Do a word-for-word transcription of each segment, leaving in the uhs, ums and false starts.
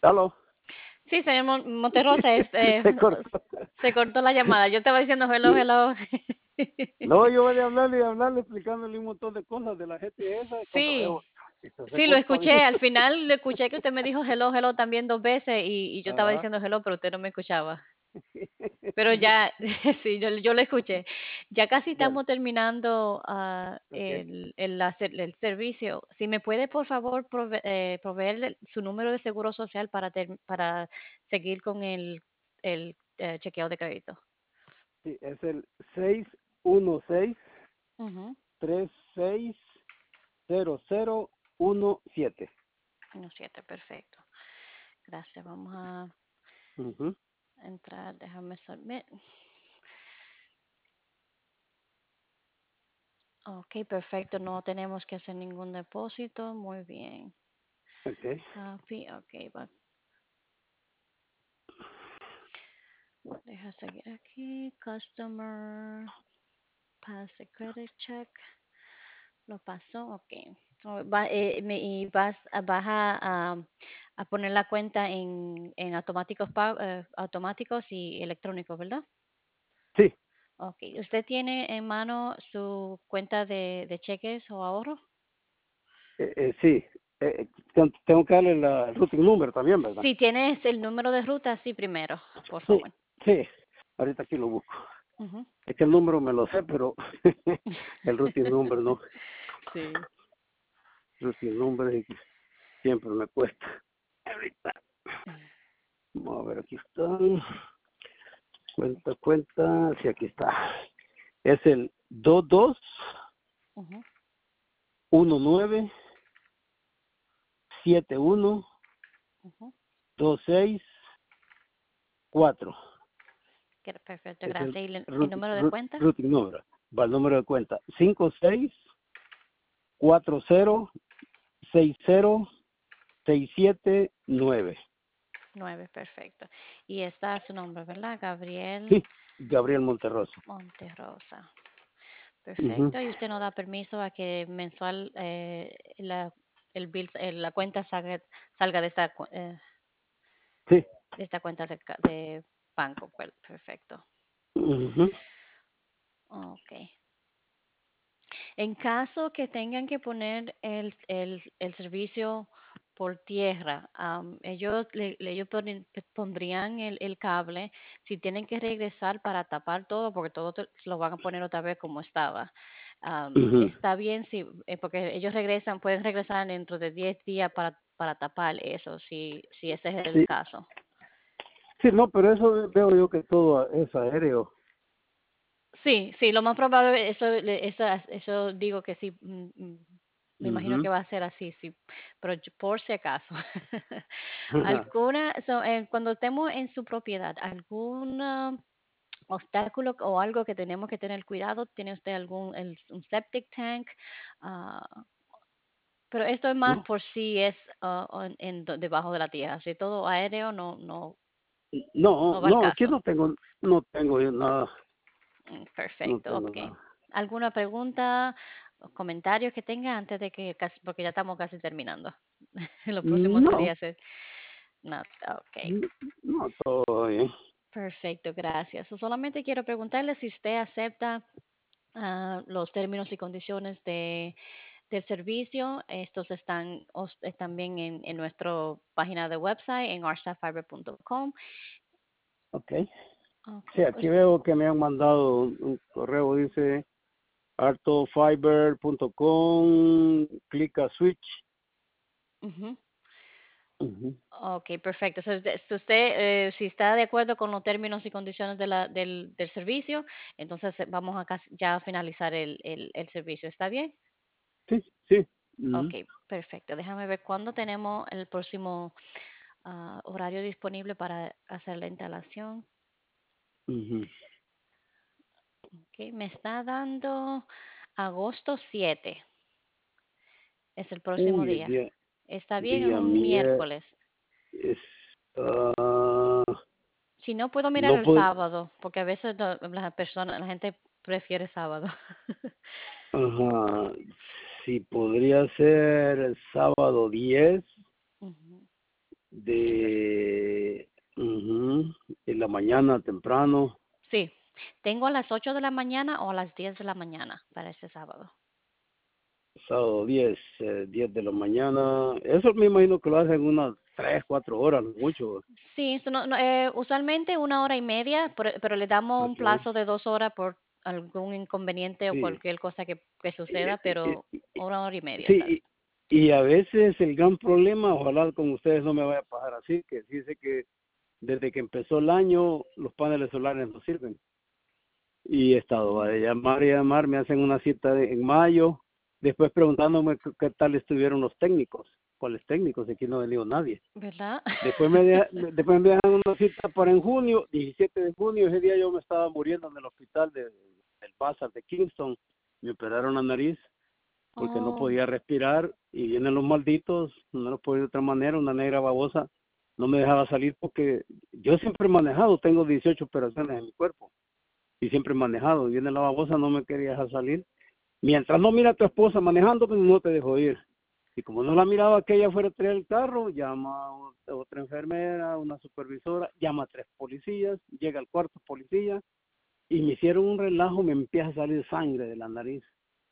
¿Aló? Sí, señor Mon- Monterrosa, este, Se cortó. se cortó la llamada. Yo estaba diciendo hello, Sí. hello. No, yo voy a hablarle y hablarle, explicándole un montón de cosas de la gente esa, y cuando Sí, veo, esto se sí, lo corta bien. escuché. Al final lo escuché que usted me dijo hello, hello también dos veces y, y yo estaba Ajá. diciendo hello, pero usted no me escuchaba. Pero ya, sí, yo, yo lo escuché. Ya casi Bueno, estamos terminando ah, ok. el, el, hacer- el servicio. Si me puede, por favor, prove- eh, proveer el- su número de seguro social para, ter- para seguir con el, el eh, chequeo de crédito. Sí, es el seis uno seis, Ujú, tres seis cero cero uno siete. uno siete, perfecto. Gracias. Vamos a Ujú. entrar. Déjame submit. Ok, perfecto. No tenemos que hacer ningún depósito. Muy bien. Ok. Copy. Ok, va. Deja seguir aquí. Customer. Pass the credit check. Lo pasó. Ok. So, va- eh, me- y vas, a- vas a, a- a poner la cuenta en, en automáticos, pa- eh, automáticos y electrónicos, ¿verdad? Sí, Ok. ¿Usted tiene en mano su cuenta de, de cheques o ahorro? eh, eh, sí. Eh, eh, ten- tengo que darle la, el routing number también, ¿verdad? Si tienes el número de ruta, sí, primero, por Sí, favor. sí. Ahorita aquí lo busco. Ujú. Es que el número me lo sé, pero el routing number no. Sí. Routing number es que siempre me cuesta. Ahorita. Vamos a ver, aquí está. Cuenta, cuenta. Sí, aquí está. Es el dos dos Ujú, uno nueve siete uno ujú. dos seis cuatro. Que- Perfecto, Es el gracias. ¿Y el, el routing, número de root- cuenta? routing number. Va el número de cuenta. cinco seis cuatro cero seis cero seis siete nueve. Nueve, perfecto. Y está su nombre, ¿verdad? Gabriel Sí, Gabriel Monterroso. Monterrosa. Ujú. Perfecto. Y usted no da permiso a que mensual eh, la, el bill, eh, la cuenta salga, salga de esta, cu- eh, Sí. de esta cuenta de, ca- de banco. Per- Perfecto. Ujú. Ok. En caso que tengan que poner el, el, el servicio por tierra, am, ellos, le- le- ellos ponen- pondrían el, el cable si tienen que regresar para tapar todo, porque todo te- lo van a poner otra vez como estaba. Am, Ujú. está bien si, eh, porque ellos regresan, pueden regresar dentro de diez días para, para tapar eso, si, si ese es el Sí, caso. sí, no, pero eso veo yo que todo es aéreo. Sí, sí, lo más probable, eso, le- eso, eso digo que sí, mm, mm, me imagino que Ujú. va a ser así, sí, pero yo- por si acaso. ¿Alguna, so, eh, cuando estemos en su propiedad, algún ah, obstáculo o algo que tenemos que tener cuidado? ¿Tiene usted algún, el- un septic tank? Ah, pero esto es más No, por si es ah, en, en do- debajo de la tierra, si todo aéreo no, no, no, no va al no, aquí caso. no tengo, no tengo yo nada, Mm, no Perfecto, tengo ok. nada. ¿Alguna pregunta o comentarios que tenga antes de que, casi- porque ya estamos casi terminando? Lo próximo No, sería hacer nada. Ok, no, todo bien. perfecto, gracias. So, solamente quiero preguntarle si usted acepta ah, los términos y condiciones de, del servicio. Estos están, os- están bien en, en nuestra página de website, en arstafiber punto com. Ok. Ok, Sí, aquí pues, veo que me han mandado un, un correo, dice artofiber punto com, clica switch. ujú. Ujú. Ok, perfecto. So, de- si usted, eh, si está de acuerdo con los términos y condiciones de la- del, del servicio, entonces eh, vamos a casi- ya a finalizar el, el- el servicio. ¿Está bien? Sí, sí. Ujú. Ok, perfecto. Déjame ver cuándo tenemos el próximo ah, horario disponible para hacer la instalación. Ujú. Ok, me está dando agosto siete. Es el próximo Uy, el día. día, ¿Está bien? Es día un miércoles. miércoles. ah, Si no, puedo mirar no el puedo, sábado, porque a veces no- la persona, la gente prefiere sábado. ajá, si podría ser el sábado diez. Ujú. de ujú, en la mañana temprano, Sí, tengo a las ocho de la mañana o a las diez de la mañana para este sábado. sábado diez eh, diez de la mañana. Eso me imagino que lo hacen unas tres cuatro horas, mucho. Sí, eso no, no, eh, usualmente una hora y media, pero, pero le damos un Okay. plazo de dos horas por algún inconveniente o Sí. cualquier cosa que, que Y, suceda, y- pero y- y- una hora y media, ¿sabes? sí, y, y a veces el gran problema, ojalá con ustedes no me vaya a pasar así, que dice que desde que empezó el año los paneles solares no sirven. Y he estado a llamar y llamar, me hacen una cita de- en mayo, después preguntándome qué, qué tal estuvieron los técnicos. ¿Cuáles técnicos? Aquí no ha venido nadie. ¿Verdad? Después me, deja- después me dejan una cita para en junio, diecisiete de junio, ese día yo me estaba muriendo en el hospital de, del Bassar de Kingston, me operaron la nariz porque no Oh, podía respirar y vienen los malditos, no lo puedo de otra manera, una negra babosa, no me dejaba salir porque yo siempre he manejado, tengo dieciocho operaciones en mi cuerpo y siempre he manejado, y viene la babosa, no me quería dejar salir. Mientras no mira a tu esposa manejando, pues no te dejo ir. Y como no la miraba que ella fuera a traer el carro, llama a ot- otra enfermera, una supervisora, llama a tres policías, llega el cuarto policía y me hicieron un relajo, me empieza a salir sangre de la nariz.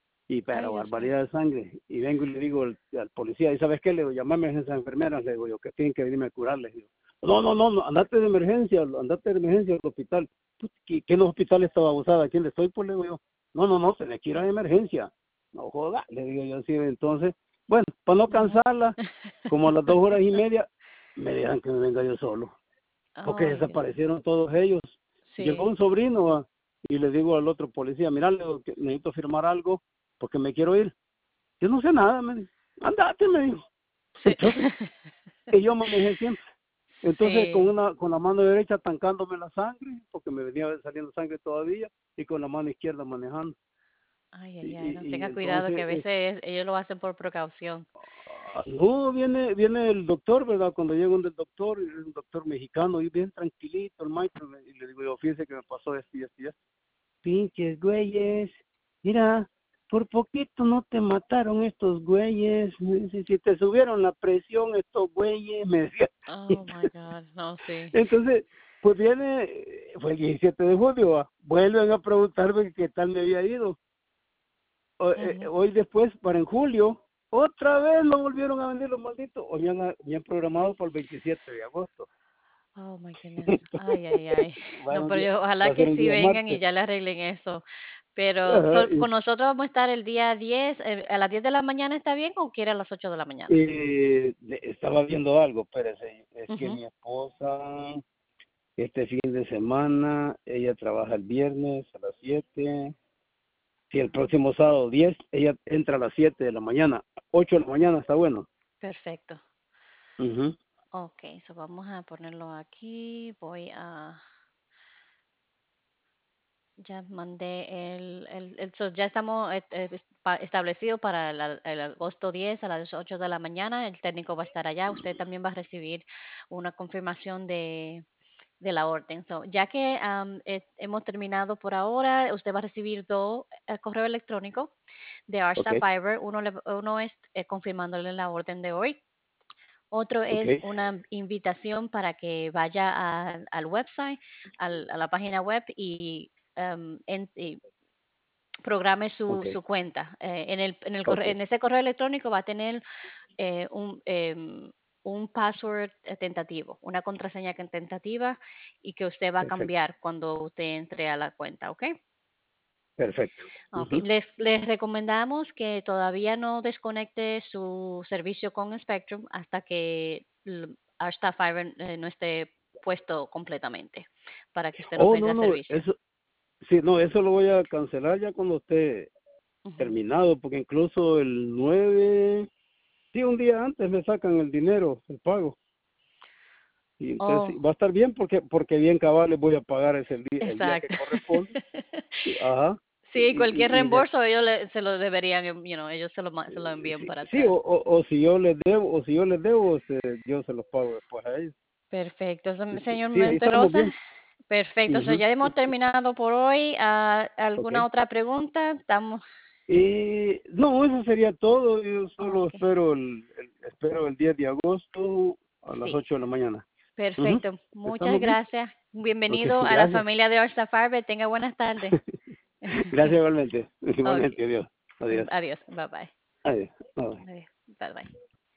Y ay, pero Dios mío. barbaridad de sangre. Y vengo y le digo al, al policía, ¿y sabes qué? Le digo, llamame a esas enfermeras, le digo yo, que tienen que venirme a curarles. Digo, no, no, no, no, andate de emergencia, andate de emergencia al hospital. Pues, ¿Qué, qué en los hospitales estaba abusada? ¿A quién le estoy? Pues le digo yo, no, no, no, tenés que ir a emergencia. No joda, le digo yo así. Entonces, bueno, para no Ujú. cansarla, como a las dos horas y media, me dejan que me venga yo solo, porque Ay, Dios mío. desaparecieron todos ellos. Llegó Sí. un sobrino va, y le digo al otro policía, mira, le digo que necesito firmar algo porque me quiero ir. Yo no sé nada, me dijo. Andate, me dijo. Sí. Entonces, y yo manejé siempre. Entonces, con Sí. una con la mano derecha tancándome la sangre, porque me venía saliendo sangre todavía, y con la mano izquierda manejando. Ay, Y, ay, ay, no, y, y tenga cuidado que a entonces, es- veces ellos lo hacen por precaución. ah, no, viene viene el doctor, ¿verdad? Cuando llega un del doctor, es un doctor mexicano, y bien tranquilito el maestro, y le digo yo, fíjese que me pasó esto y esto y esto. Pinches güeyes, mira, por poquito no te mataron estos güeyes, me dice, si te subieron la presión estos güeyes, me decía. Oh my God, no, sí. Entonces, pues viene, eh, fue el diecisiete de julio, ¿va? Vuelven a preguntarme qué tal me había ido. O- eh, Ujú. hoy después, para en julio, otra vez no volvieron a venir los malditos, hoy me han, me han programado para el veintisiete de agosto. Oh my goodness. Ay, ay, ay. Va a ser No, un pero día, yo, va ojalá a ser que un sí día vengan y martes. ya le arreglen eso. Pero Ajá, so- con nosotros vamos a estar el día diez, eh, a las diez de la mañana, ¿está bien o quiere a las ocho de la mañana? Eh, de- estaba viendo algo, espérese, es que Ujú. mi esposa, este fin de semana, ella trabaja el viernes a las siete, si el próximo sábado diez, ella entra a las siete de la mañana, ocho de la mañana está bueno. Perfecto. Ujú. Ok, so vamos a ponerlo aquí. Voy a, ya mandé el, el, el- so ya estamos eh, eh, es- pa- establecidos para el, al- el agosto diez a las ocho de la mañana. El técnico va a estar allá. Usted también va a recibir una confirmación de de la orden. So, ya que am, eh, hemos terminado por ahora, usted va a recibir dos eh, correos electrónicos de Ok, Arsta Fiber. Uno, le- uno es eh, confirmándole la orden de hoy. Otro ok, es una invitación para que vaya a- al website, al- a la página web y, em, en- y programe su, ok, su cuenta. Eh, en, el, en, el ok, corre- en ese correo electrónico va a tener eh, un, em, un password eh, tentativo, una contraseña que- tentativa y que usted va a perfecto, cambiar cuando usted entre a la cuenta, ¿ok? perfecto. Ok, Ujú. les, les recomendamos que todavía no desconecte su servicio con Spectrum hasta que l- Arsta Fiber eh, no esté puesto completamente para que usted no Oh, no, pierda no, servicio. eso, sí, no, eso lo voy a cancelar ya cuando esté Ujú. terminado, porque incluso el nueve, sí, un día antes me sacan el dinero, el pago. Y entonces sí, Oh, va a estar bien porque porque bien cabal les voy a pagar ese el día, el día que exacto. corresponde. Y, ajá. Y, Sí, cualquier y, y de- reembolso ellos le- se lo deberían, you know, ellos se lo, ma- se lo eh, envían sí, para sí, atrás. o, o, o si yo les debo, o si yo les debo, este, yo se los pago después a ellos. Perfecto, so- Este, señor sí, ahí estamos Monterosa. bien. Perfecto, so Ujú. ya hemos terminado por hoy. Ah, Ok. ¿alguna otra pregunta? Estamos. Y no, eso sería todo. Yo solo Ok. espero el, el- espero el diez de agosto. a las Sí. ocho de la mañana. Perfecto. Ujú. Muchas ¿Estamos bien? gracias. Ok, Bienvenido a la gracias. familia de Orsa Farber. Tenga buenas tardes. Gracias igualmente. Ok. Igualmente, adiós. Adiós. Adiós. Bye bye. Adiós. Bye. Adiós. Bye bye.